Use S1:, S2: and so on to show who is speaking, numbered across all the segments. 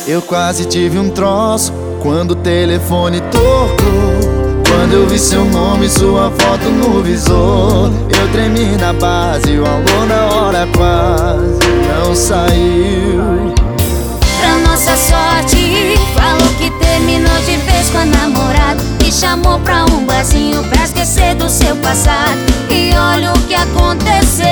S1: Eu quase tive um troço quando o telefone tocou. Quando eu vi seu nome e sua foto no visor, eu tremi na base, o alô na hora quase não saiu.
S2: Pra nossa sorte, falou que terminou de vez com a namorada e chamou pra um barzinho pra esquecer do seu passado. E olha o que aconteceu.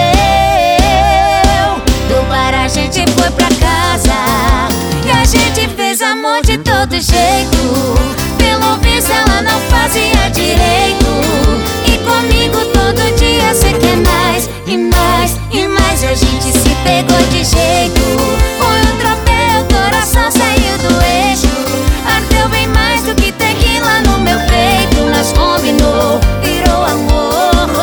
S2: Do bar a gente foi pra casa e a gente fez amor de todo jeito. Pelo visto ela não fazia direito, e comigo todo dia cê quer mais, e mais, e mais. A gente se pegou de jeito. Foi um tropel, o coração saiu do eixo. Ardeu bem mais do que tequila no meu peito. Nós combinou, virou amor.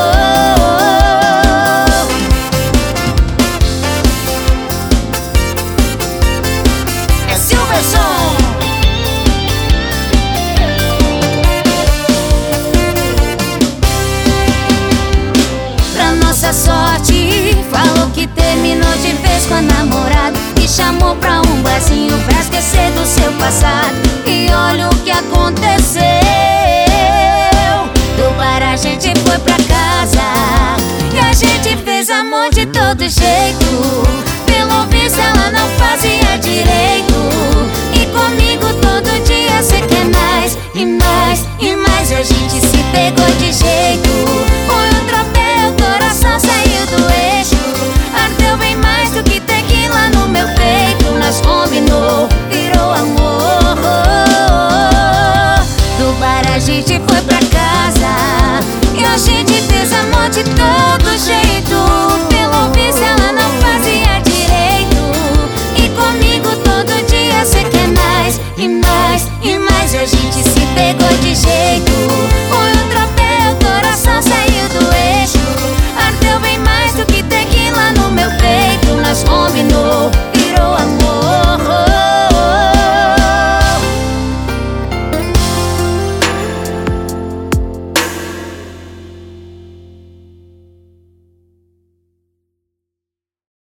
S2: É Silverson. Pra nossa sorte, falou que terminou de vez com a namorada e chamou pra um barzinho pra esquecer do seu passado. E olha o que aconteceu. Do bar a gente foi pra casa e a gente fez amor de todo jeito. Pelo visto ela não fazia direito, e comigo todo dia cê quer mais, e mais, e mais. A gente se pegou de jeito. Foi um tropel, o coração saiu do eixo. Ardeu bem mais do que tequila no meu peito. Nós combinou, virou amor. Do bar a gente foi pra casa e a gente fez amor de todo jeito. Pelo visto ela não fazia direito, e comigo todo dia cê quer mais, e mais, e mais. A gente se pegou